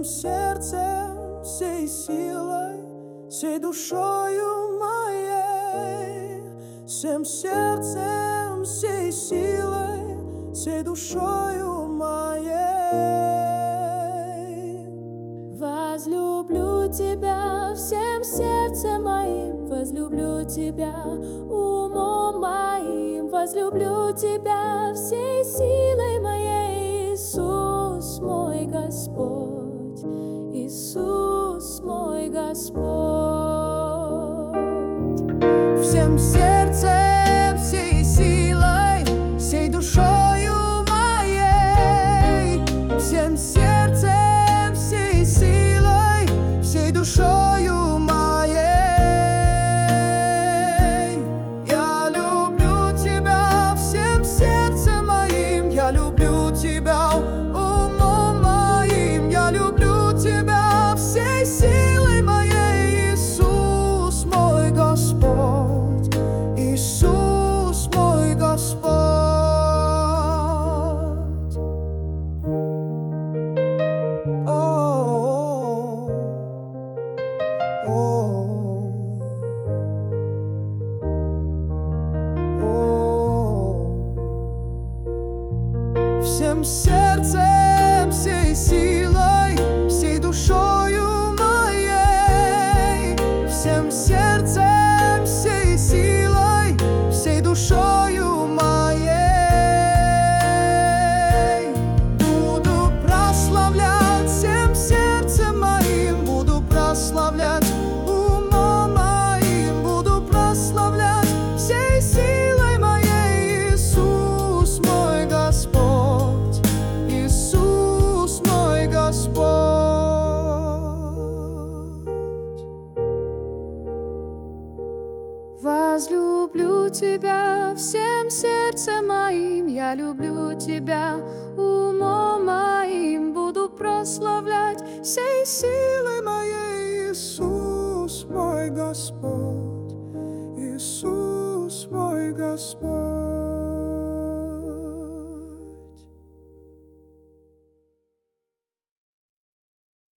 сердцем, всей силой, всей душою моей, всем сердцем, всей силой, всей душою моей. Возлюблю тебя всем сердцем моим, возлюблю тебя умом моим, возлюблю тебя всей силой моей, Иисус мой Господь, Иисус мой Господь. Всем сердцем, всей силой, всей душою моей, всем сердцем, всей силой, всей душою моей. Я люблю тебя всем сердцем моим, я люблю тебя умом моим, я люблю тебя всей силой моей, Иисус мой Господь, Иисус мой Господь. Всем сердцем, всей силой, всей душою моей, всем сердцем, всей силой, всей душою моей. Буду прославлять всем сердцем моим, буду прославлять умом моим, буду прославлять всей силой моей, Иисус мой Господь, Иисус мой Господь. Возлюблю тебя всем сердцем моим, я люблю тебя умом моим, буду прославлять всей Силой моей, Иисус мой Господь, Иисус мой Господь.